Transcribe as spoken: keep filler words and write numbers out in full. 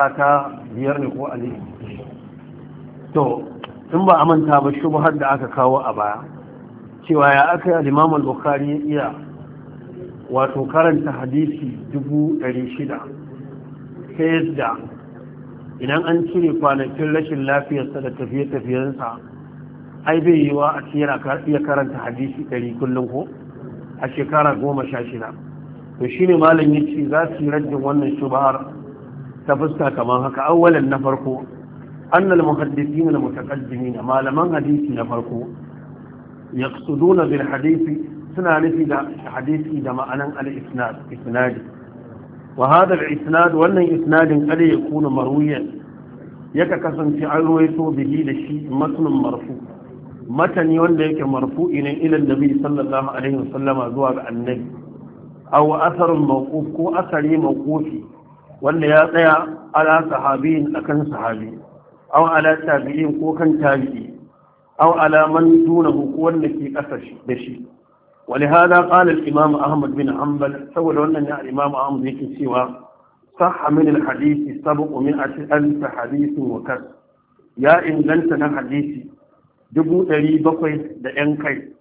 ta biyar ne ko ali to in ba a manta ba shubhar da aka kawo a baya cewa ya aka yi al-Imam al-Bukhari ya iya wato karanta hadisi dubu ɗari shida ta yadda idan an cire kwanakin rashin lafiyarsa da tafiye-tafiyensa ai bai yi wa a cira iya karanta hadisi ɗari kullum ko a shekara goma sha shida to shi ne malam ya ce za su yi rajin wannan shubhar ta fuska kamar haka awwalan na farko annal muhaddisin al mutaqaddimin malaman hadisi na farko yaqsuduna bil hadisi suna nufi da hadisi da ma'anan al isnad isnadi wa hada al isnad wannan isnadin kada ya kuna marwiyan yaka kasance an ruwaito bihi da shi matnun marfu matani wanda yake marfu'i ne ila annabi sallallahu alaihi wasallama zuwa ga annabi aw asarun mawquf ko asari mawqufi wanda ya tsaya ala sahabiyin akan sahabi aw ala tabi'in ko kan tabi'i aw ala man dunahu ko wanda ke kasa da shi ولهذا قال الإمام أحمد بن حنبل سوى أن الإمام أحمد يكي سوى صح من الحديث سبق مئة ألف حديث وكذا يا إن لنتنا حديثي dubu ɗari bakwai da ‘yan kai